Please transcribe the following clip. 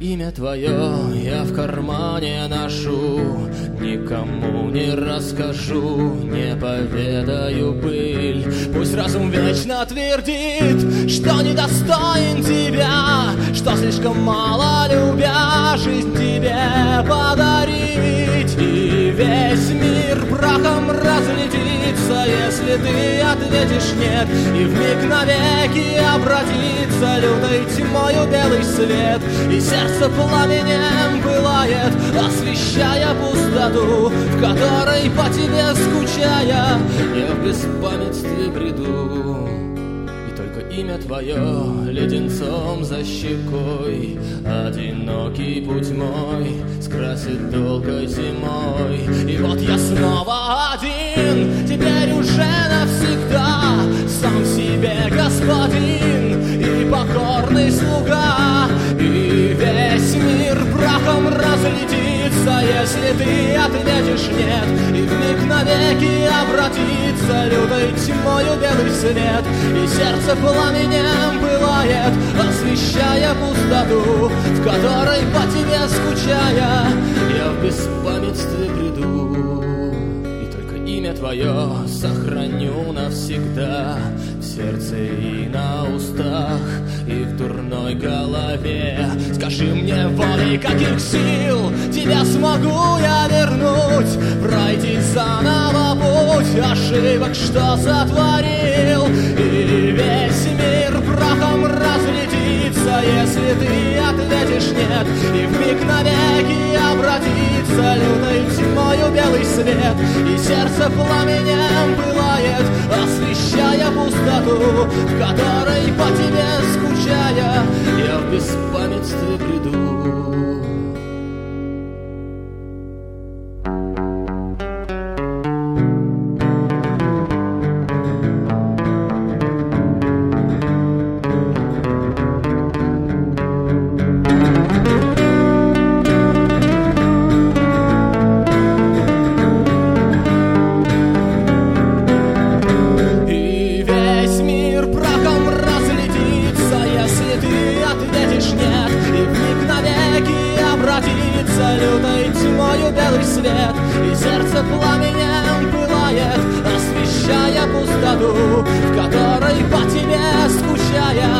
имя твое я в кармане ношу, никому не расскажу, не поведаю пыль. Пусть разум вечно твердит, что недостоин тебя, что слишком мало любя жизнь тебе подарить. И весь мир прахом разлетится, если ты ответишь нет, и вмиг навеки обратится лютой тьмою белый свет, и сердце пламенем пылает, освещая пустоту, в которой по тебе скучая я в беспамятстве бреду. И только имя твое леденцом за щекой одинокий путь мой скрасит долгой зимой. И вот я снова один, теперь уже навсегда, сам себе господин и покорный слуга. И весь мир прахом разлетится, если ты ответишь нет, и вмиг навеки обратится лютой тьмою белый свет, и сердце пламенем пылает, освещая пустоту, в которой по тебе скучая я в беспамятстве бреду. И только имя твое сохраню навсегда в сердце и на устах, и в дурной голове. Скажи мне, волей каких сил тебя смогу я вернуть, пройти заново путь ошибок, что сотворил. И весь мир прахом разлетится, если ты ответишь нет, и вмиг навеки обратится лютой тьмою белый свет, и сердце пламенем пылает, освещая пустоту, в которой по тебе скучая я в беспамятстве бреду. Лютой тьмою белый свет, и сердце пламенем пылает, освещая пустоту, в которой по тебе скучая